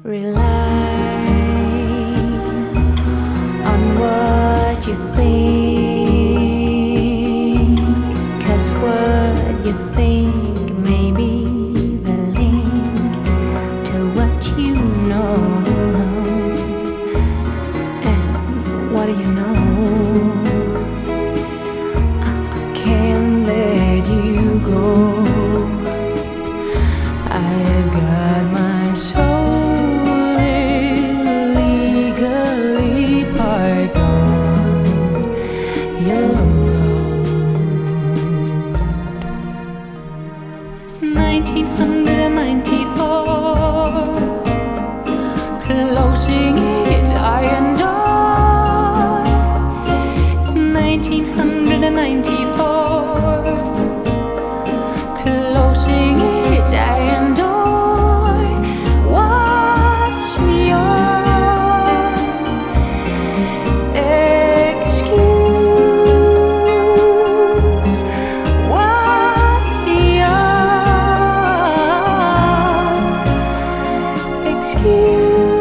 Rely on what you think, 'cause what you think may be the link to what you know. And what do you know? I can't let you go. I've got my soul illegally parked on your road. 1994, closing its iron door. 1994, closing its iron door. What's your excuse? What's your excuse?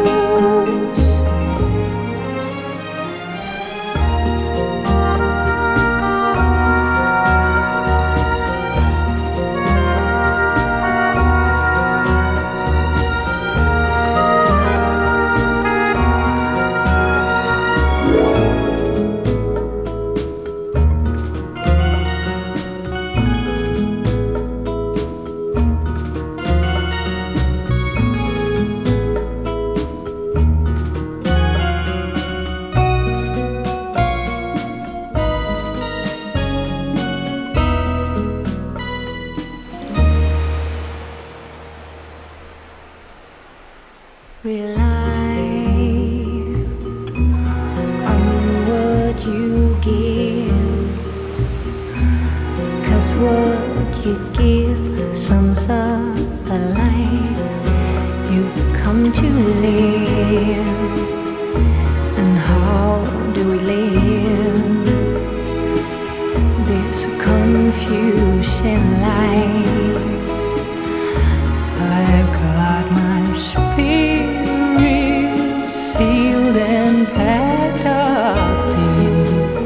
Rely on what you give, 'cause what you give sums up the life you've come to live. And how do we live this confusing life? I've got my spirit sealed and packed up deep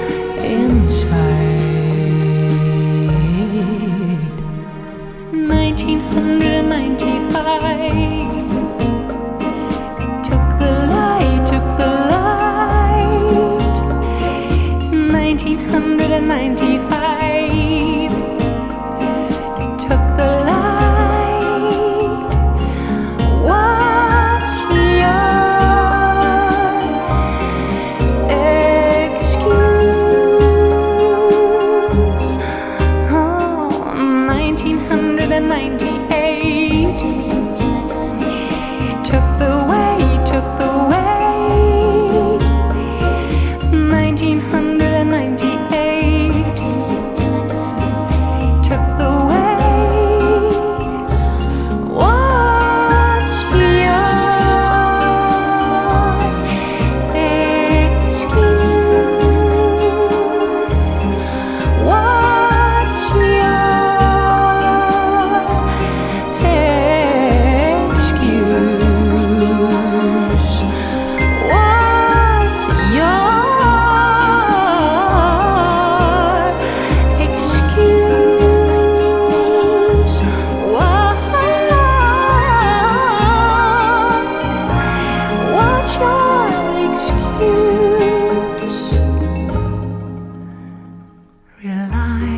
inside. 1995, took the light, took the light. 1995, took the light. What's your excuse? Oh, 1998, took the weight, took the weight. 1998, took the weight. What's your excuse? What's your excuse? What's your excuse? What's your excuse? Rely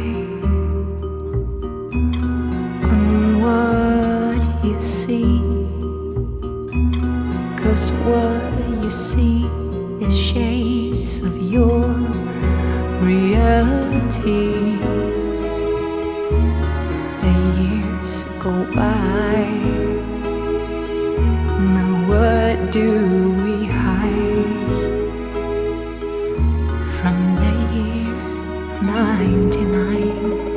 on what you see, 'cause what you see is shades of your reality. The years go by, now what do we hide from the year 99?